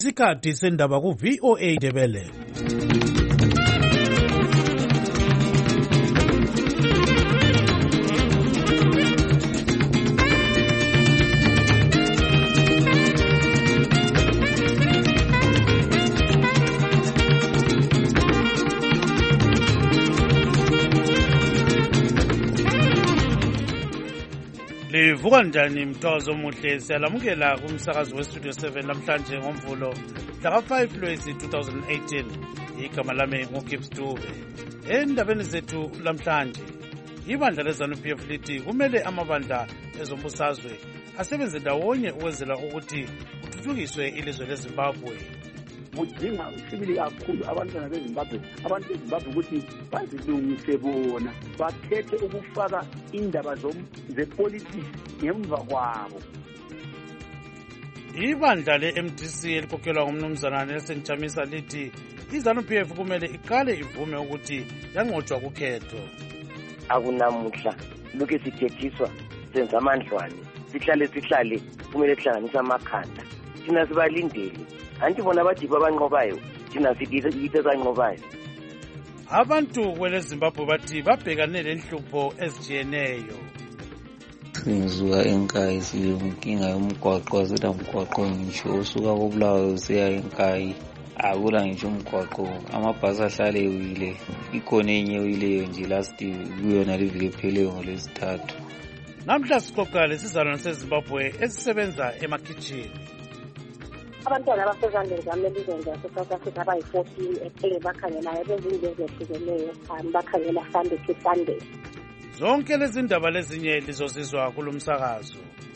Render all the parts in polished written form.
Isikhathi sendaba ku VOA Ndebele. Livuka njani mthozo omuhle, siyalamukela kumsakazi westudio 7 namhlanje ngomvulo mhla 5 Lwezi 2018. Igama lami nguGibbs Dube. Endabeni zethu lamhlanje, ibandla leZANU-PF lithi kumele amabandla ezombusazwe asebenze ndawonye ukwenzela ukuthi kuthuthukiswe ilizwe leZimbabwe. Kudinga sibili kakhulu abantwana beZimbabwe, abantu beZimbabwe ukuthi bazilungise bona, bakhethe ukufaka indaba zepolitiki ngemva kwabo. Ibandla le-MDC elikhokhelwa ngumnumzana Nelson Chamisa lithi iZANU-PF kumele iqale ivume ukuthi yanqotshwa kukhetho. Akunamuhla lokhu sithethiswa senza amandlwane, sihlale kumele sihlanganise amakhanda, thina sibalindeli. Anti bona bathi abanqobayo thina sithi ezanqobayo. Abantu kweleZimbabwe bathi babhekane lenhlupho ezijiyeneyo. Ngisuka eNkayi siyinkinga yomgwaqo, asela mgwaqo ngisho usuka koBulawayo usiya eNkayi akula ngisho umgwaqo, amabhasi ahlale ewile, ikhona enye ewileyo nje last kuyona liviki epheleyo ngolwesithathu. Namhla sixoxa lesizalwane seZimbabwe esisebenza emakhitshini. Abantwana abasezandleni zamelizweni zase-South Africa abayi-14 ephele bakhangelayo bezindlu ezehlukeneyo, bakhangela Sunday to Sunday. Zonke lezi ndaba lezinye lizozizwa kulo msakazo.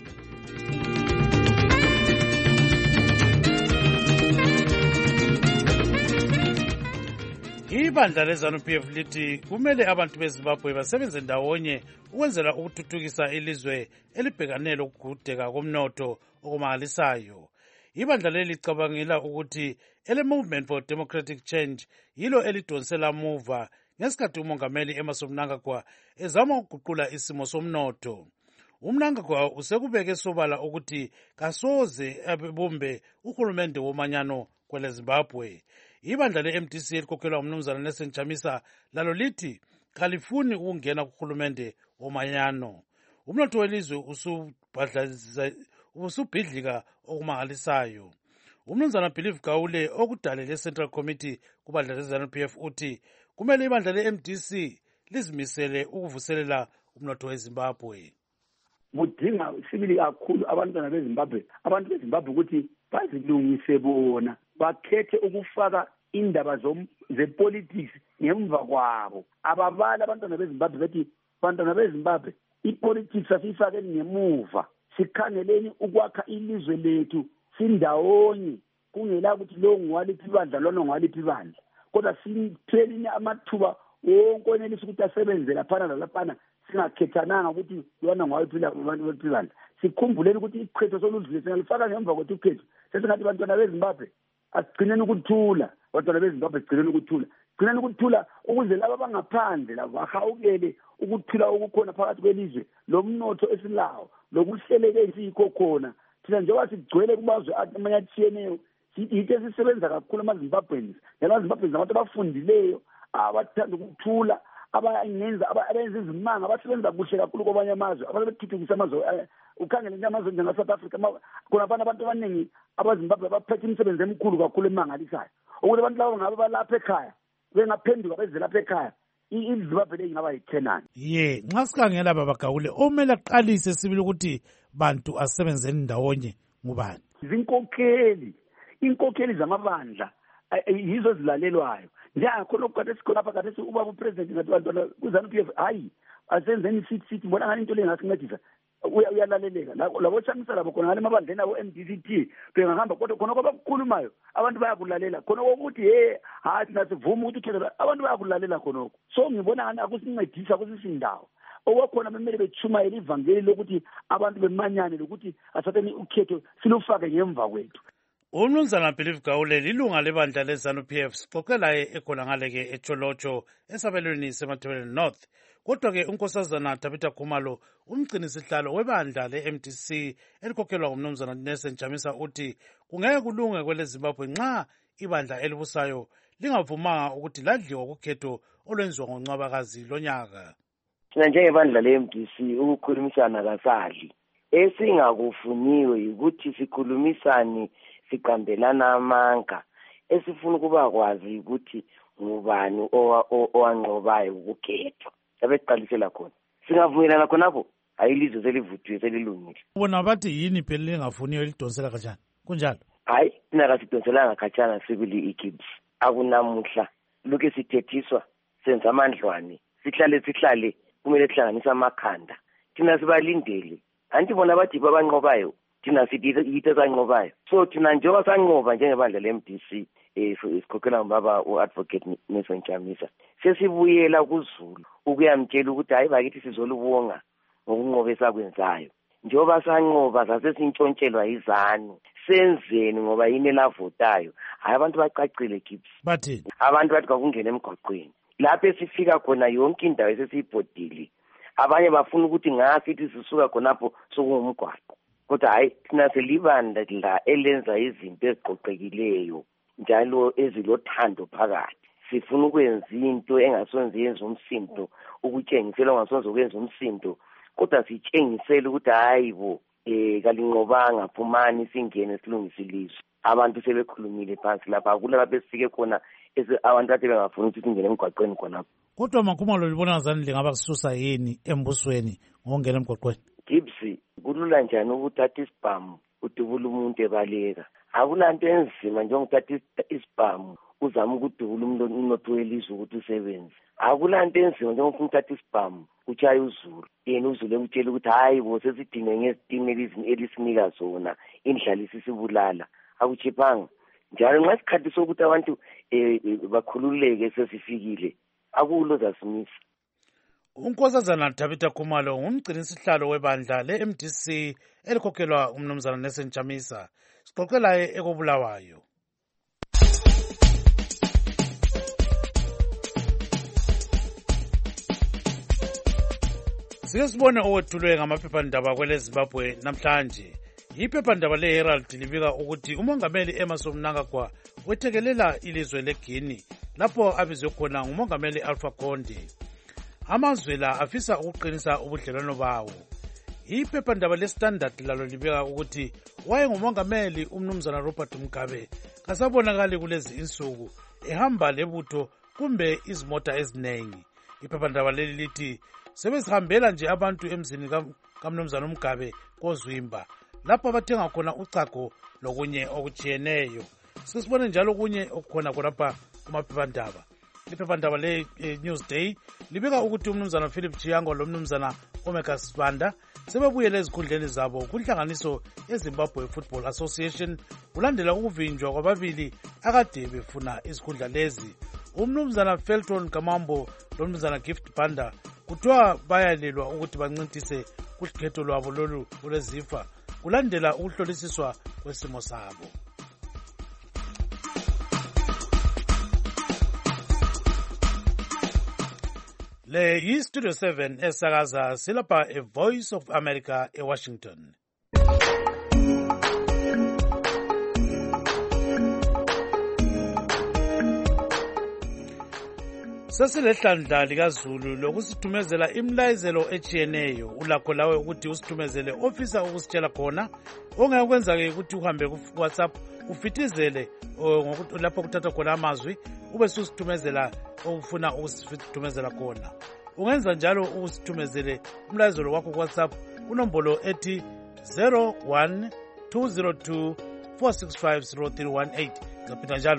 Ibandla leZANU-PF lithi kumele abantu beZimbabwe basebenze ndawonye ukwenzela ukuthuthukisa ilizwe elibhekane lokugudeka komnotho okumangalisayo. Ibandla leli licabangela ukuthi ele-Movement for Democratic Change yilo elidonsela muva ngesikhathi umongameli Emmerson Mnangagwa ezama ukuguqula isimo somnotho. UMnangagwa usekubeke sobala ukuthi kasoze abumbe uhulumende womanyano kwele Zimbabwe. Ibandla le-MDC elikhokhelwa ngumnumzana Nelson Chamisa lalo lithi kalifuni ukungena kuhulumende womanyano. Umnotho welizwe usubhidlika okumangalisayo. Umnumzana Believe Gawule okudale le-Central Committee kubandla le-ZANU-PF uthi kumele ibandla le-MDC lizimisele ukuvuselela umnotho weZimbabwe. Kudinga sibili kakhulu abantwana beZimbabwe, abantu beZimbabwe ukuthi bazilungise bona, bakhethe ukufaka indaba zepolitics ngemva kwabo. Ababala abantwana beZimbabwe bethi abantwana beZimbabwe ipolitics asifakeni ngemuva, sikhangeleni ukwakha ilizwe lethu sindawonye, kungela ukuthi lo ngwaliphi ibandla lona ngwaliphi ibandla, kodwa sithelini amathuba wonke onelisa ukuthi asebenze laphana lalaphana, singakhethananga ukuthi lona ngwaliphi ibandla. Sikhumbuleni ukuthi ikhetho soludlule singalifaka ngemva kwethu ikhetho. Sesingathi bantwana beZimbabwe asigcineni ukuthula, bantwana beZimbabwe sigcineni ukuthula, gcineni ukuthula ukuze laba bangaphandle labo bahawukele ukuthula okukhona phakathi kwelizwe, lo mnotho esilawo lokuhleleke isikho khona. Thina njengoba sigcwele kumazwe amanye atshiyeneyo, yithe sisebenza kakhulu amaZimbabweans, namaZimbabweans abantu abafundileyo, abathanda ukuthula, abenza izimanga, abasebenza kuhle kakhulu kwabanye amazwe, ababethuthukisa amazwe. Ukhangele nje amazwe njenge-South Africa, khona abantu abaningi abaZimbabwe baphethe imisebenzi emikhulu kakhulu emangalisayo, ukuthi abantu labo ngabe balapha ekhaya bengaphenduka beze lapha ekhaya, iZimbabwe le ingaba yithenani. Nxa sikhangela Baba Gawule, omele aqalise sibili ukuthi bantu asebenzeni ndawonye ngubani? Inkokheli zamabandla yizo zilalelwayo. Njengakhona okukade sikhona apha kade ubaba upresident ngathi bantwana kuZANU-PF hayi asenzeni sithi mbona ngani into le ngasincedisa uyalaleleka labo Chamisa labo khona ngale mabandleni abo MDCT bengahamba, kodwa khona kwabakukhulumayo abantu bayakulalela, khona ukuthi hayi thina sivuma ukuthi ukhetho abantu bayakulalela khonoko. So ngibona ngani akusincedisa akusisindawo okwakhona bemele bechumayela ivangeli lokuthi abantu bemanyane lokuthi asatheni ukhetho silufake ngemva kwethu. Umnumzana Believe Gawule lilunga lebandla le-ZANU-PF sixoxe laye ekhona ngale-ke eTsholotsho esabelweni seMatabeleland North. Kodwa-ke unkosazana Tabitha Khumalo umgcinisihlalo webandla le-MDC elikhokhelwa ngumnumzana Nelson Chamisa uthi kungeke kulunge kwele-Zimbabwe nxa ibandla elibusayo lingavumanga ukuthi ladliwa kukhetho olwenziwa ngoNcwabakazi lonyaka. Thina njengebandla le-MDC ukukhulumisana kasadli. Esingakufuniwe ukuthi sikhulumisane siqambelana amanga. Esifuna ukuba kwazi ukuthi ngubani owanqobayo ukukhetho. Abeqalisela khona. Singavumelana khonapho ayilizwe selivuthiwe selilungile. Bona bathi yini phela lingafuniyo elidonsela kanjani? Kunjalo? Hayi, thina kasidonselanga khatshana sibili iKibs. Akunamuhla lokho sithethiswa senza amandlwane. Sihlale kumele kuhlanganisa amakhanda. Thina sibalindele. Anti bona bathi babanqobayo. Thina sithi yitho zanqobayo. So thina njengoba sanqoba njengebandla le-MDC isikhokhela ngubaba u-advocate Nelson Chamisa. Sesibuyela kuZulu ukuyamtshela ukuthi hayi bakithi sizolubonga ngokunqoba esakwenzayo. Njengoba sanqoba sasesintshontshelwa izanu. Senzeni ngoba yini elavotayo. Hayi abantu bacacile Gibbs. Bathini? Abantu bathi kwakungena emgwaqweni. Lapho esifika khona yonke indawo esesiyibhodile. Abanye bafuna ukuthi ngasithi sisuka khonapho sokungumgwaqo. Kodwa hayi thina selibanda la elenza izinto eziqoqekileyo njalo ezilothando phakathi. Sifuna ukwenza into engasonze yenza umsindo, ukutshengisela ongasonze ukwenza umsindo. Kodwa sitshengisele ukuthi hayi bo kalinqobanga phumani singene silungise ilizwe. Abantu sebekhulumile phansi lapha akula lapho esifike khona abantu kade bengafuni ukuthi singene emgwaqweni khonapho. Kodwa Makhumalo libona ngazani lingaba kususa yini embusweni ngongena emgwaqweni? Gibbs, kulula njani ukuthatha isibhamu udubula umuntu ebaleka? Akulanto enzima njengokuthatha isibhamu uzama ukudubula umnotho welizwe ukuthi usebenze. Akulanto enzima njengokufuna ukuthatha isibhamu uchaye uZulu. Yena uZulu ekutshela ukuthi hayi bo sesidinge ngezitimela elisinika zona indlala isibulala. Akuchiphanga. Njalo nxa isikhathi sokuthi abantu bakhululeke sesifikile. Akulo zasimisa. Unkosazana Tabitha Khumalo ngumgcinisihlalo webandla le-MDC elikhokhelwa umnumzana Nelson Chamisa. Sixoxe laye ekobulawayo. Sike sibone owethulwe ngamaphephandaba kwele-Zimbabwe namhlanje. Iphephandaba le-Herald libika ukuthi umongameli Emmerson Mnangagwa wethekelela ilizwe leGuinea lapho abizwe khona ngumongameli Alpha Conde. Amazwe la afisa ukuqinisa ubudlelwano bawo. Iphephandaba le-Standard lalo libika ukuthi wayengumongameli umnumzana Robert Mugabe kasabonakali kulezi insuku ehamba lebutho kumbe izimota ezinengi. Iphephandaba leli lithi sebezihambela nje abantu emzini kamnumzana Mugabe koZwimba lapho abathenga khona uchago lokunye okutshiyeneyo. Sisibone njalo kunye okukhona khonapha kumaphephandaba. Iphephandaba le-Newsday libika ukuthi umnumzana Philip Chiyango lomnumzana Omeka Sibanda sebebuyele ezikhundleni zabo kunhlanganiso yeZimbabwe Football Association kulandela ukuvinjwa kwababili akade befuna izikhundla lezi. Umnumzana Felton Kamambo lomnumzana Gift Banda kuthiwa bayalelwa ukuthi bancintise kukhetho lwabo lolu olwezifa kulandela ukuhlolisiswa kwesimo sabo. Le yi-Studio 7 esakaza silapha eVoice of America eWashington. Sesilehlandla likaZulu lokusithumezela imlayezelo echiyeneyo ulakho lawe ukuthi usithumezele ofisa ukusitshela khona ongekwenza-ke ukuthi uhambe ku-WhatsApp ufitizele lapho kuthatha khona amazwi ube susithumezela okufuna ukusithumezela khona. Ungenza njalo ukusithumezele umlayezelo wakho ku-WhatsApp kunombolo ethi 01-202-465-0318. Ngaphinda njalo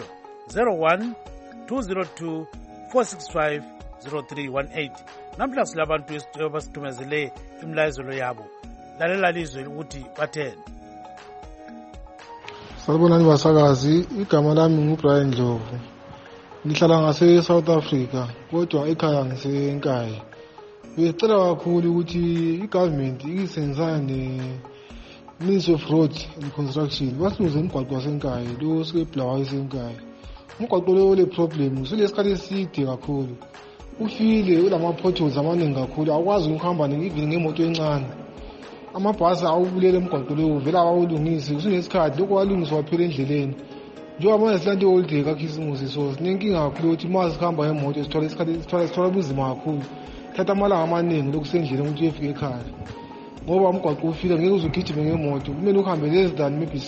01-202-465-0318. Namhla silabantu abasithumezele imlayezelo yabo. Lalela lizwe ukuthi batheni. Salibonani basakazi, igama lami nguBrian Ndlovu. Ngihlala ngase-South Africa, kodwa ekhaya ngiseNkayi. Besicela kakhulu ukuthi i-government isebenzisane Ministry of Road and Construction basilungise umgwaqo wasenkaya lo sikebulawayo esenkaya. Umgwaqo lo le problem usulesikhathi eside kakhulu. Ufile ulama-potholes amaningi kakhulu, awukwazi ukuhamba even ngemoto encane. Amabhasi awubulela emgwaqo lowo vele awawulungisi usunesikhathi lokho walungiswa waphela endleleni. Njengoba manje silanti holiday kakhisimusi so sinenkinga kakhulu ukuthi uma sihamba ngemoto sithola ubunzima kakhulu. Thatha amalanga amaningi lokusendleleni ukuthi uyefika ekhaya. Ngoba umgwaqo ufile ngeke uze ugijime ngemoto kumele uhambe less than maybe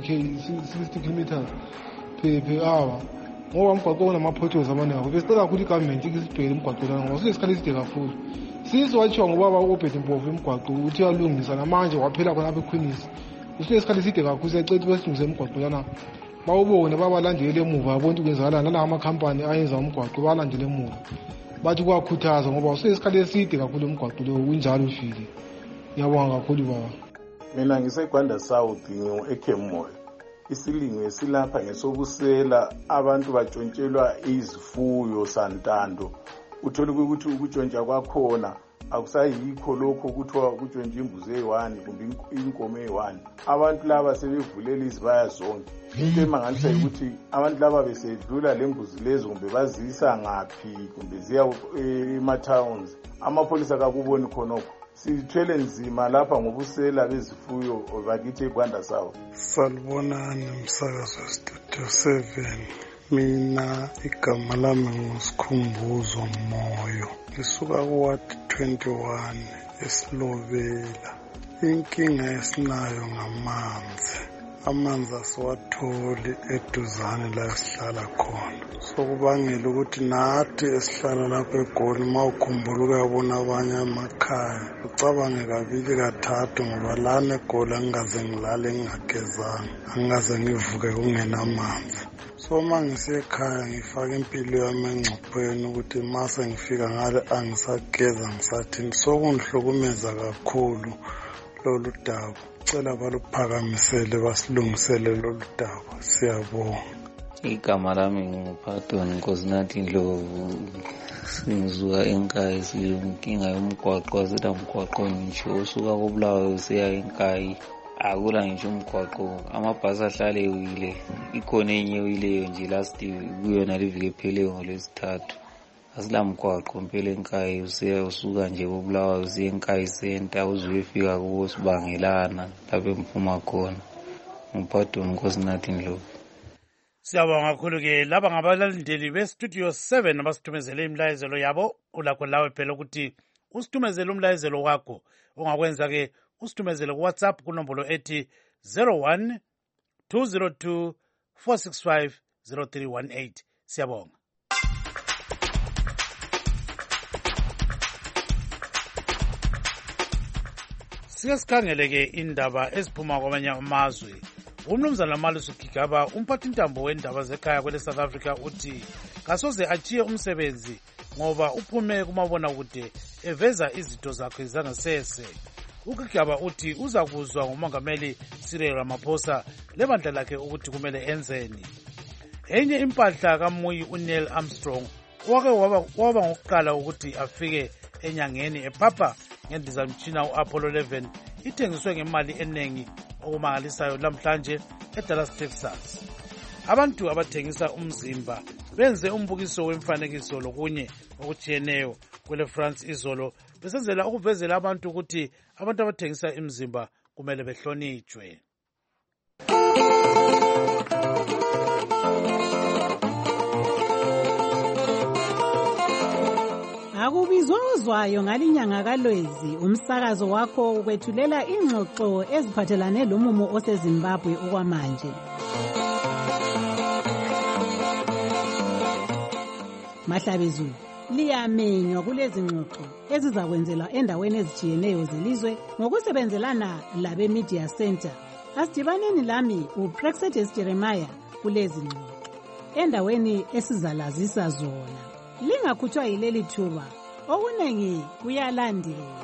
60 kilometers per hour. Ngoba umgwaqo unama-potholes amaningi kakhulu. Besicela kakhulu igovernment ikisibhekele umgwaqo lana ngoba usunesikhathi eside kakhulu. Since watshiwa ngobaba uObed Mpofu umgwaqo ukuthi uyalungisa namanje waphela khona apha eQueen's. Usunesikhathi eside kakhulu siyacela ukuthi basilungise umgwaqo lana. Bawubone babalandele emuva bonke ukwenzakalana nala amakhampani ayenza umgwaqo balandele emuva. Bathi kuyakhuthaza ngoba usunesikhathi eside kakhulu umgwaqo lo unjalo ufile. Ngiyabonga kakhulu baba. Mina ngiseGwanda South eKhemoyo. Isilingo esilapha ngesobusela abantu batshontshelwa izifuyo santando. Uthole ukuthi ukutshontsha kwakhona akusayikho lokho kuthiwa kutshontsha imbuzi eyi-1 kumbe inkomo eyi-1. Abantu laba sebevulela izibaya zonke. Into emangalisa ukuthi abantu laba besedlula le mbuzi lezo kumbe bazisa ngaphi kumbe ziya ema-towns. Amapholisa kakuboni khonokho. Sithwele nzima lapha ngobusela bezifuyo bakithi eGwanda South. Salibonani umsakazo Studio 7. Mina igama lami nguSikhumbuzo Moyo. Lisuka kuWard 21 eSilobela. Inkinga esinayo ngamanzi. Amanzi asiwatholi eduzane la esihlala khona. Sokubangela ukuthi nathi esihlala lapha eGoli mawukhumbula ukuyabona abanye amakhaya ucabange kabili kathathu ngoba lana eGoli angaze ngilale ngingagezanga, angaze ngivuke kungenamanzi. So mangisiya ekhaya ngifaka impilo yami engcopheni ukuthi mase ngifika ngale angisageza ngisathini. Sokungihlukumeza kakhulu lolu daba. Cela baluphakamisele basilungisele lolu daba. Siyabonga. Igama lami nguphathwa Nkosinathi Ndlovu. Ngisuka enkaya siyinkinga yomgwaqo asida umgwaqo ngisho usuka koBulawayo usiya enkaya. Akula ngisho umgwaqo amabhasi ahlale ewile. Ikhona enye ewileyo nje last kuyona livike epheleyo ngolwesithathu. Asila mgwaqo mpela enkaya usuka nje koBulawayo usiya enkaya center uzuyefika kuwo sibangelana lapho emphuma khona. Nguphathwa Nkosinathi Ndlovu. Siyabonga kakhulu-ke laba ngabalandeli bestudio 7 abasithumezele imlayezelo yabo. Ulakho lawe phela ukuthi usithumezele umlayezelo wakho. Ungakwenza-ke usithumezele kuWhatsApp kunombolo ethi 01 202 465 0318. Siyabonga. Sike sikhangele-ke indaba eziphuma kwamanye amazwe. Umnumzana Malusi Gigaba umphathi intambo wendaba zekhaya kwele South Africa uthi kasoze achiye umsebenzi ngoba uphume kumabona kude eveza izitho zakhe zangasese. UGigaba uthi uzakuzwa ngumongameli Cyril Ramaphosa lebandla lakhe ukuthi kumele enzeni. Enye impahla kaMuyi uNeil Armstrong wake waba ngokuqala ukuthi afike enyangeni ephapha ngendizamtshina uApollo 11 ithengiswe ngemali eningi okumangalisayo namhlanje eDallas, Texas. Abantu abathengisa umzimba benze umbukiso wemfanekiso lokunye okutshiyeneyo kwele France izolo besenzela ukuvezela abantu ukuthi abantu abathengisa imzimba kumele behlonitshwe. Akubizozwayo ngalinyanga kaLwezi umsakazo wakho ukwethulela ingxoxo eziphathelane lomumo oseZimbabwe okwamanje. Mahlabezulu liyamenywa kulezi ngxoxo ezizakwenzelwa endaweni ezitshiyeneyo zelizwe ngokusebenzelana labe Media Center. Asidibaneni lami uPrexetus Jeremiah kulezi ngxoxo endaweni esizalazisa zona. Lingakhutshwa yileli thuba okunengi kuyalandela.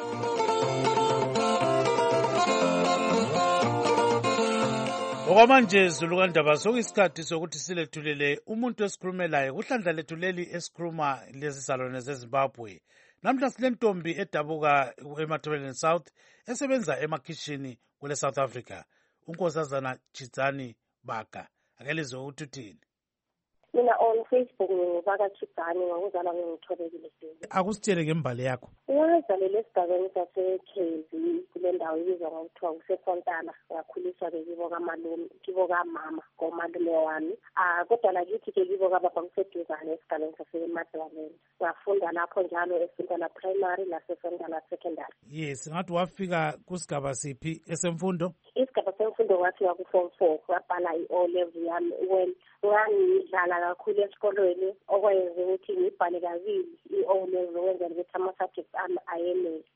Okwamanje Zulu kandaba sokuyisikhathi sokuthi silethulele umuntu esikhulumelayo kuhlandla lethu leli esikhuluma lezi salone zeZimbabwe. Namhla silentombi edabuka eMatabeleland South esebenza emakhishini kule South Africa. Unkosazana Chizani Baka. Akelizwe ukuthi uthini? Mina on Facebook ngibaka Chizani ngokuzala ngithobekile sibili. Akusitshele ngembali yakho. Ngizalele esigabeni saseKezi kule ndawo ibizwa ngokuthiwa kuseFontana. Ngakhuliswa kibo kamalume, kibo kamama, komalume wami. Kodwa lakithi ke kibo kababa kuseduzane esigabeni saseMatabeleland. Ngafunda lapho njalo eFontana primary naseFontana secondary. Yes, ngathi wafika kusigaba siphi esemfundo? Isigaba semfundo ngathi ku-form 4 ngabhala i-O level yami well ngangidlala kakhulu esikolweni okwenza ukuthi ngibhale kabili i-O level wenzela ukuthi ama-subjects ami ayenele.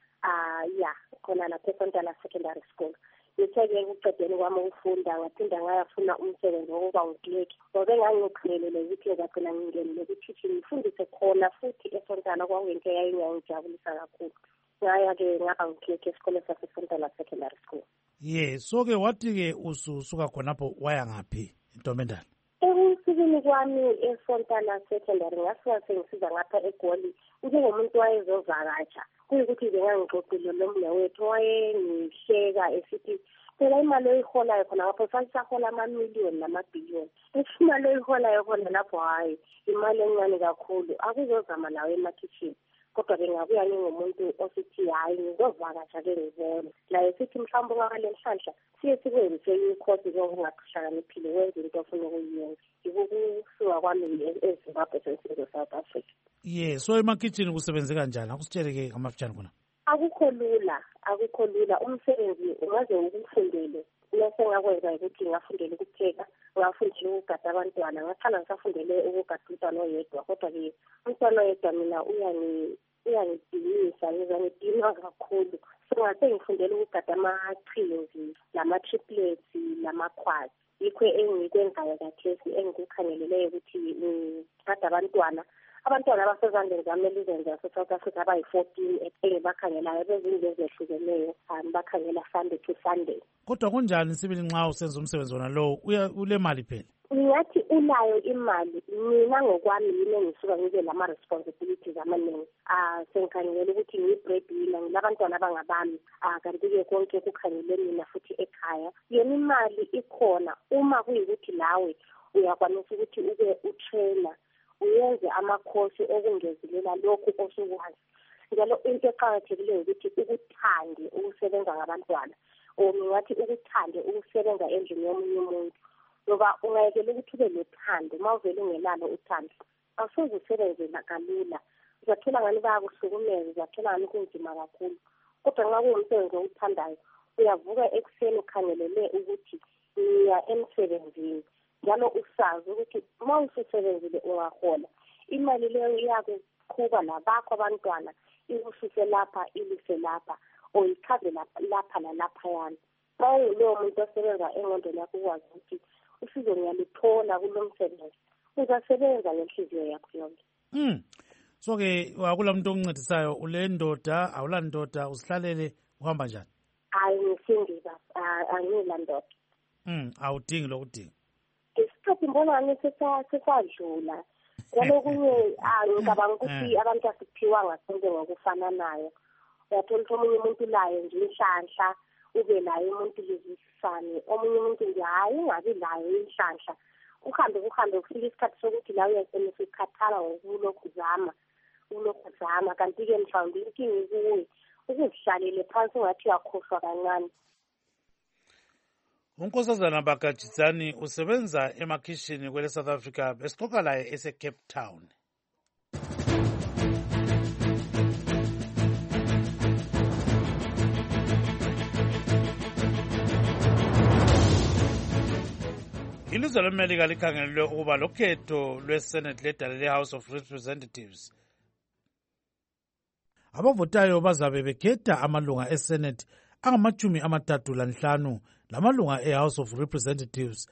Khona lapho eFontana secondary school. Ngithe-ke ekuqedeni kwami ukufunda ngaphinda ngayafuna umsebenzi wokuba ngudleki ngoba ngangikholelele ukuthi ngagcina ngingenile ku-teaching ngifundise khona futhi eFontana kwakuyinto eyayingangijabulisa kakhulu. Ngaya-ke ngaba ngudleki esikoleni saseFontana secondary school. So-ke wathi-ke usuka khonapho waya ngaphi eNtombendala? Ekusikeni kwami eFontana secondary ngasuka sengisiza ngapha eGoli njengomuntu wayezovakatsha kuyikuthi nje ngangixoxile nomnewethu wayengihleka esithi phela imali oyiholayo khona lapho salisahola amamiliyoni namabhiliyoni. Imali oyiholayo khona lapho hayi imali encane kakhulu akuzozama nawe emakhishini. Kodwa bengabuya ngingumuntu osithi hayi ngizovakatsha-ke ngibone laye sithi mhlawumbe ungakale nhlanhla siye sikwenze ikhosi ngokungahlakaniphile wenze into ofuna ukuyenza. Ukusuka kwami eZimbabwe sensizo South Africa. So emakhitshini kusebenze kanjani? Akusitshele-ke ngamafitshane khona. Akukho lula umsebenzi ungaze ukufundele bese ngakwenza ukuthi ngafundele ukupheka ngafundele ukugada abantwana ngathanda ngisafundele ukugada umntwana oyedwa kodwa-ke umntwana oyedwa mina uyangidinisa ngizangidinwa kakhulu ngase ngifundele ukugada amaqhinzi lama-triplets lama-quads yikho engikwenzayo kathesi engikukhangeleleyo ukuthi ngigada abantwana abasezandleni zami elizweni lase-South Africa abayi-14 engibakhangelayo bezindlu ezehlukeneyo bakhangela Sunday to Sunday. Kodwa kunjani sibili nxa usenza umsebenzi wona lowo ule mali phela? Ngingathi unayo imali mina ngokwami yini engisuka ngibe lama-responsibilities amaningi. Sengikhangela ukuthi ngiyi-breadwinner ngilabantwana abangabami kanti-ke konke kukhangele mina futhi ekhaya. Yena imali ikhona uma kuyikuthi lawe uyakwanisa ukuthi ube utrainer uyenze amakhosi okungezelela lokhu osukwazi. Njalo into eqakathekileyo ukuthi ukuthande ukusebenza ngabantwana ngingathi ukuthande ukusebenza endlini yomunye umuntu ngoba ungayekela ukuthi ube lothando uma uvele ungelalo uthando awusoze usebenzela kalula uzathola ngani bayakuhlukumeza uzathola ngani kunzima kakhulu kodwa nxa kuwumsebenzi owuthandayo uyavuka ekuseni ukhangelele ukuthi ngiya emsebenzini njalo usazi ukuthi uma ususebenzile ungahola imali leyo iyakuqhuba nabakho abantwana ikususe lapha ilise lapha oyichaze lapha nalaphayana. Uma ungulowo muntu osebenza engqondweni yakho ukwazi ukuthi usizo ngiyalithola kulo msebenzi uzasebenza ngenhliziyo yakho yonke. So-ke wakula muntu okuncedisayo ule ndoda awula ndoda usihlalele uhamba njani? Hayi ngisindisa angila ndoda. Awudingi lokudinga. Isikhathi mbona sesadlula kwalokunye ngicabanga ukuthi abantu asiphiwanga sonke ngokufananayo. Uyathola ukuthi omunye umuntu layo nje inhlanhla ube layo umuntu lizisane omunye umuntu nje hayi ungabi layo inhlanhla uhambe kufika isikhathi sokuthi la uyasena ukukhathala ngokulokhu uzama kanti-ke mhlawumbe inkinga ikuwe ukuzihlalele phansi ungathi uyakhohlwa kancane. Unkosazana Baka Chizani usebenza emakhishini kwele South Africa besixoxa laye ese-Cape Town. Ilizwe leMelika likhangelelwe ukuba lokhetho lweSenate ledale le-House of Representatives. Abavotayo bazabe bekhetha amalunga eSenate angama-35 lamalunga e-House of Representatives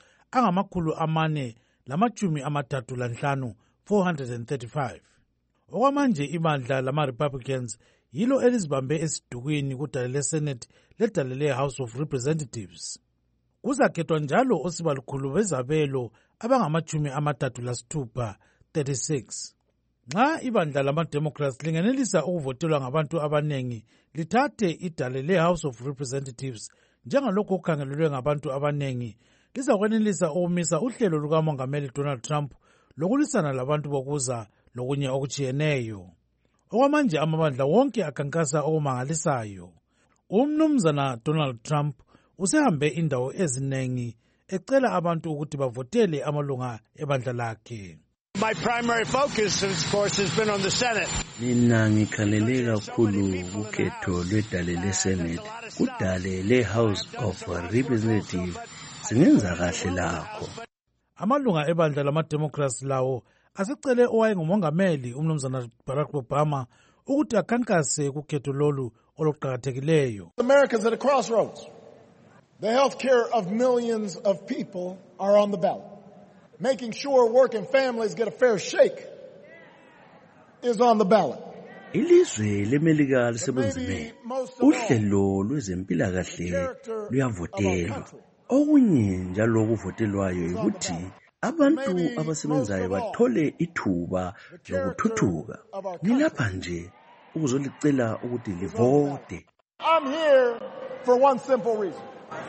angama-435 435. Okwamanje ibandla lama-Republicans yilo elizibambe esidukweni kudale le-Senate ledale le-House of Representatives. Kuzakhethwa njalo osibalukhulu bezabelo abangama-36. Nxa ibandla lama-Democrats lingenelisa ukuvotelwa ngabantu abanengi lithathe idale le-House of Representatives njengalokho okukhangelelwe ngabantu abanengi, lizakwenelisa ukumisa uhlelo lukamongameli Donald Trump lokulwisana labantu bokuza lokunye okutshiyeneyo. Okwamanje amabandla wonke akhankasa okumangalisayo. Umnumzana Donald Trump usehambe indawo ezinengi ecela abantu ukuthi bavotele amalunga ebandla lakhe. My primary focus, of course, has been on the Senate. Mina ngikhalele kakhulu kukhetho lwedale leSenate. Kudale leHouse of Representatives singenza kahle lakho. Amalunga ebandla lama-Democrats lawo asecele owayengumongameli umnumzana Barack Obama ukuthi akhankase kukhetho lolu oluqakathekileyo. America's at a crossroads. The health care of millions of people are on the ballot. Making sure working families get a fair shake is on the ballot. Ilizwe leMelika lisebunzimeni. Uhlelo lwezempilakahle luyavotelwa. Okunye njalo okuvotelwayo ukuthi abantu abasebenzayo bathole ithuba lokuthuthuka. Ngilapha nje ukuzolicela ukuthi livote. I'm here for one simple reason.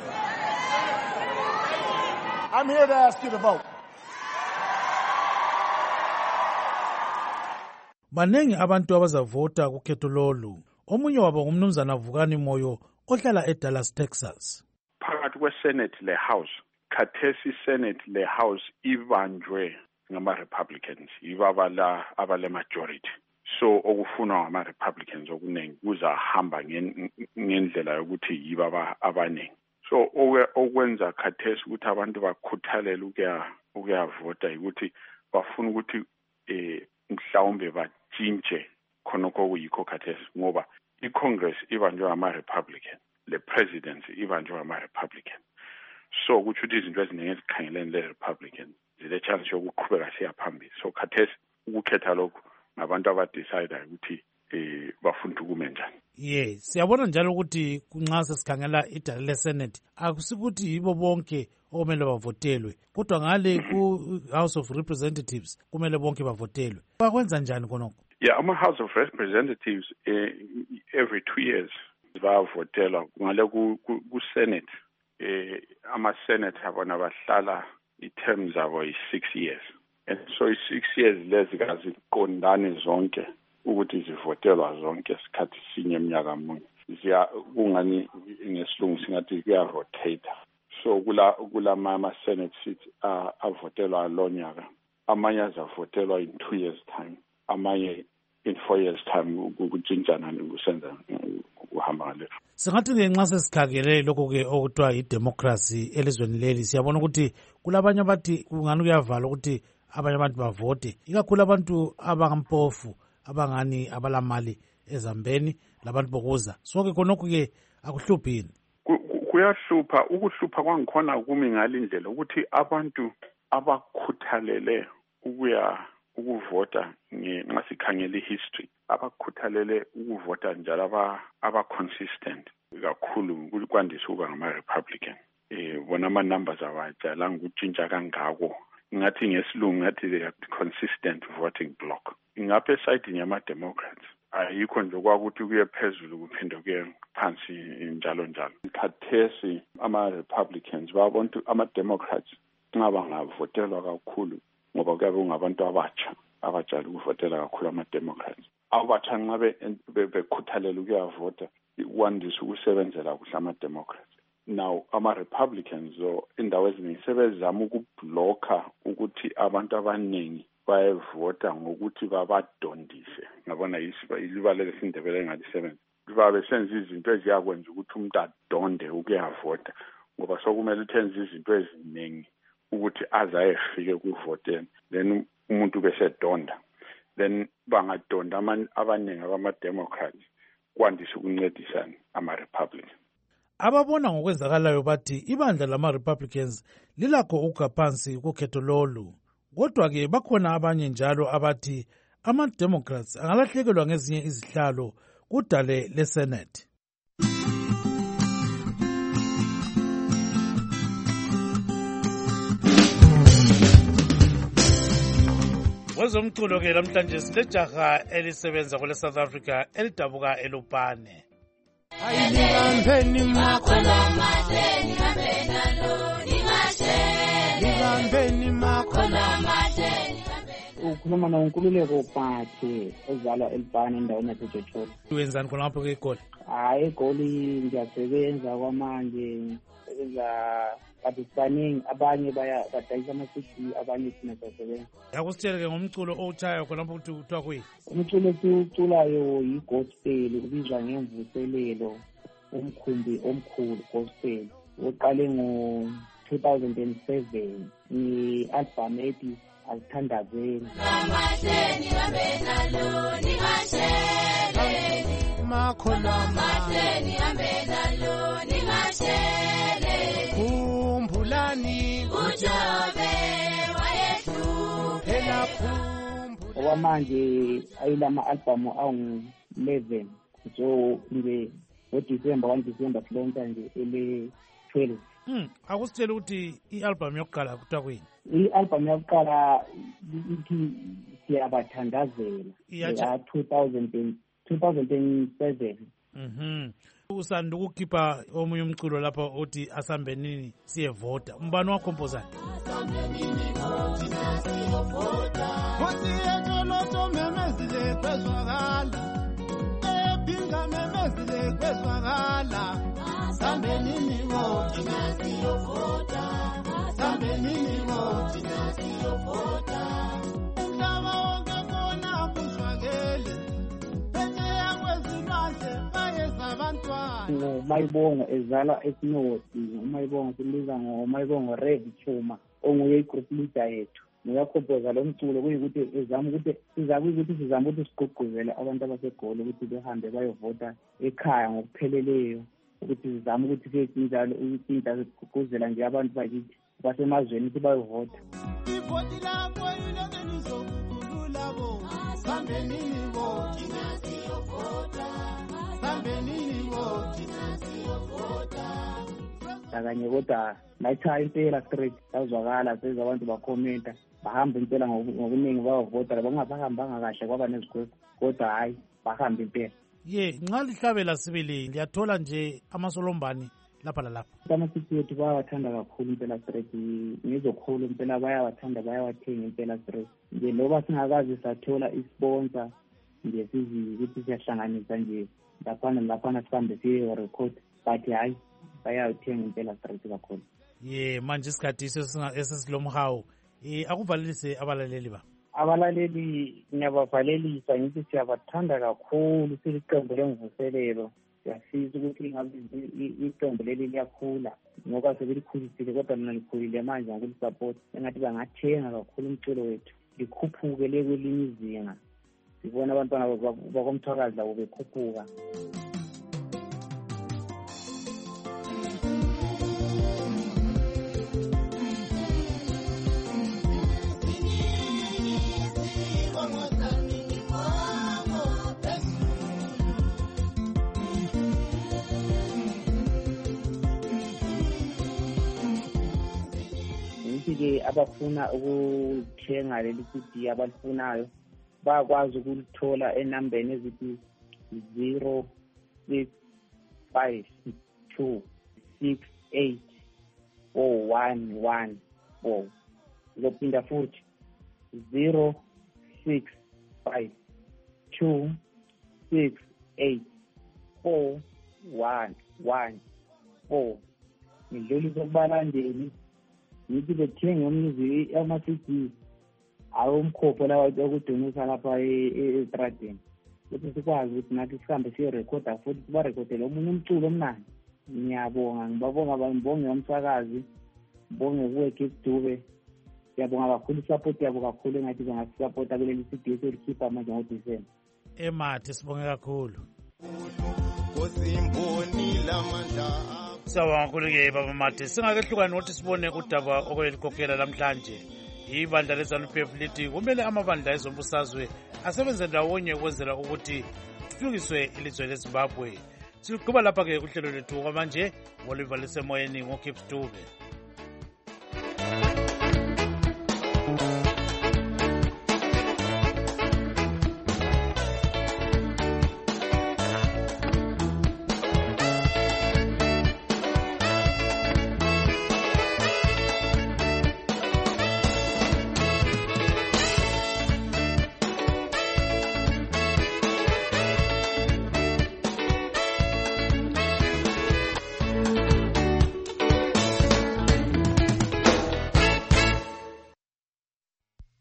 I'm here to ask you to vote. Banengi abantu abazavota kukhetho lolu. Omunye wabo ngumnumzana Vukani Moyo ohlala eDallas, Texas. Phakathi kweSenate leHouse, khathesi Senate leHouse ibanjwe ngama-Republicans, ibabala abale majority. So okufunwa ngama-Republicans okuningi kuzahamba ngendlela yokuthi yibaba abaningi. So okwenza khathesi ukuthi abantu bakhuthalele ukuyavota ukuthi bafuna ukuthi mhlawumbe batshintshe khonokho okuyikho khathesi ngoba iCongress ibanjwe ngama-Republican, le-presidency ibanjwe ngama-Republican. So kutsho ukuthi izinto eziningi ezikhangelene le-Republican zile-chance yokuqhubeka siya phambili. So khathesi ukukhetha lokhu ngabantu abadecidayo ukuthi bafuna ukume njani. Yes, siyabona njalo ukuthi nxa sesikhangela idale leSenate akusikuthi yibo bonke okumele bavotelwe, kodwa ngale ku-House of Representatives kumele bonke bavotelwe. Bakwenza njani khonokho? Yeah, ama-House of Representatives every 2 years bavotelwa. Ngale ku-Senate ama-Senate abona bahlala i-term zabo yi-6 years. And so i-6 years lezi kaziqondane zonke ukuthi zivotelwa zonke isikhathi sinye eminyaka munye. Kungani ngesilungu singathi kuya-rotate. So kulama Senate seats avotelwa lo nyaka. Amanye azavotelwa in 2 years time. Amanye in 4 years time ukutshintshana ukusenza ukuhamba ngale. Singathi nxa sesikhangele lokho-ke okuthiwa yidemocracy elizweni leli siyabona ukuthi kulabanye abathi kungani kuyavala ukuthi abanye abantu bavote, ikakhulu abantu abangampofu abangani abalamali ezambeni labantu bokuza. Sonke khonokho-ke akuhluphi yini? Kuyahlupha. Ukuhlupha kwangikhona kumi ngalindlela ukuthi abantu abakhuthalele ukuvota nxa sikhangele history, abakhuthalele ukuvota njalo aba-consistent kakhulu kwandisa ukuba ngama-Republican. Bona ama-numbers awajalanga ukutshintsha kangako. Ngathi ngesilungu ngathi they are consistent voting block. Ngapha esayidini yama-Democrats ayikho nje kwakuthi kuye phezulu kuphinde kuye phansi njalo njalo. Khathesi ama-Republicans babona ukuthi ama-Democrats nxa bangavotelwa kakhulu ngoba kuyabe kungabantu abajala ukuvotela kakhulu ama-Democrats. Abatsha nxa bekhuthalela ukuyavota kwandisa ukusebenzela kuhle ama-Democrats. Now ama-Republicans indawo eziningi sebezama ukublokha ukuthi abantu abaningi bayevota ngokuthi babadondise. Ngabona yisibalele sindebele ngalisebenza. Babe senza izinto eziyakwenza ukuthi umuntu adonde ukuyavota ngoba sokumele uthenze izinto eziningi ukuthi azayefike kuvoteni. Then umuntu bese donda. Then bangadonda abaningi abama-Democrats kwandisa ukuncedisana ama-Republicans. Ababona ngokwenzakalayo bathi ibandla lama-Republicans lilakho ukugaphansi kukhetho lolu. Kodwa-ke bakhona abanye njalo abathi ama-Democrats angalahlekelwa ngezinye izihlalo kudale leSenate. Kwezomculo-ke namhlanje silejaha elisebenza kule South Africa elidabuka eLupane. Ukhuluma noNkululeko Phathe ezalwa eLupane endaweni yaseJoshua. Wenzani khonapho ke eGoli? Hayi eGoli ngiyasebenza kwamanje, sebenza kade sibaningi, abanye badayisa ama-CD, abanye thina siyasebenza. Akusitshele-ke ngomculo owutshayo khonapho ukuthi kuthiwa kuyini? Umculo esiwuculayo yi-gospel, ubizwa ngemvuselelo, umkhumbi omkhulu gospel. Uqale ngo-2007 ni-album ethi Azithandazeni. Okwamanje ayilama-albhamu angu-11, so nje ngoDisemba 1 Disemba silonta nje ele-12. Akusitshele ukuthi i-albhamu yokuqala kuthiwa kuyini? I-albhamu yokuqala ithi Siyabathandazela, 2007. Usanda ukukhipha omunye umculo lapha othi Asambenini siyevota. Umbani wakompozana? Mayibongo ezala eSinosi, uMayibongo simbiza ngoMayibongo Rev Chuma, onguye igroup leader yethu. Ngiyakhompoza lo mculo kuyikuthi sizama ukuthi sigqugquzele abantu abaseGoli ukuthi behambe bayovota ekhaya ngokupheleleyo, ukuthi sizama ukuthi siyenze njalo ukuthi sigqugquzela nje abantu bakithi basemazweni ukuthi bayovota. Ivoti lakho yileke lizokukhulula bo, sambenini bo thina siyovota, sambenini bo thina siyovota. Kanye kodwa layithaya impela straight yazwakala, seza abantu bakhomenta, bahamba impela ngokuningi bayovota, labangahambanga kahle kwaba nezigwebo, kodwa hayi bahamba impela. Nxa lihlabela sibili liyathola nje amasolombani lapha lalapha. Amasisi yethu bayawathanda kakhulu impela straight, ngizokhulu impela bayawathanda, bayawathenga impela straight. Nje loba singakazi sathola isponsor nje sizi ukuthi siyahlanganisa nje laphana sihambe siye-record, but hayi bayawuthenga impela straight kakhulu. Manje isikhathi esesilomhawu akuvalelise abalaleli ba? Abalaleli ngiyabavalelisa ngithi siyabathanda kakhulu, siliqembu lemvuselelo. Siyafisa ukuthi ngabe iqembu leli liyakhula ngoba sebelikhulisile, kodwa lona likhulile manje ngokulisupport. Engathi bangathenga kakhulu umculo wethu, likhuphuke lekwelinye izinga. Sibona abantwana bakomthwakazi labo bekhuphuka. Ke abafuna ukuthenga leli CD abalifunayo bakwazi ukulithola enambeni ezithi 0652684114. Ngophinda futhi 0652684114. Ngidlulisa kubalandeli ngithi bethenge umuzi ama-CD awomkhopho lawa okudonisa lapha estradeni, ukuthi sikwazi ukuthi nathi sihambe siyorekhoda futhi sibarekhodele omunye umculo omnandi. Ngiyabonga, ngibonge umsakazi, ngibonge kuwe Gift Dube, ngiyabonga kakhulu isupport yabo kakhulu, engathi bangasisupporta kuleli CD eselikhipha manje ngoDisemba. Emathi sibonge kakhulu. Sawubona kakhulu-ke Baba Mathi, singakehlukani ukuthi sibone udaba okwelikhokhela namhlanje. Ibandla leZANU-PF lithi kumele amabandla ezombusazwe asebenze ndawonye ukwenzela ukuthi kuthuthukiswe ilizwe leZimbabwe. Siluqhuba lapha-ke uhlelo lwethu kwamanje ngoliva lisemoyeni ngoKips Dube.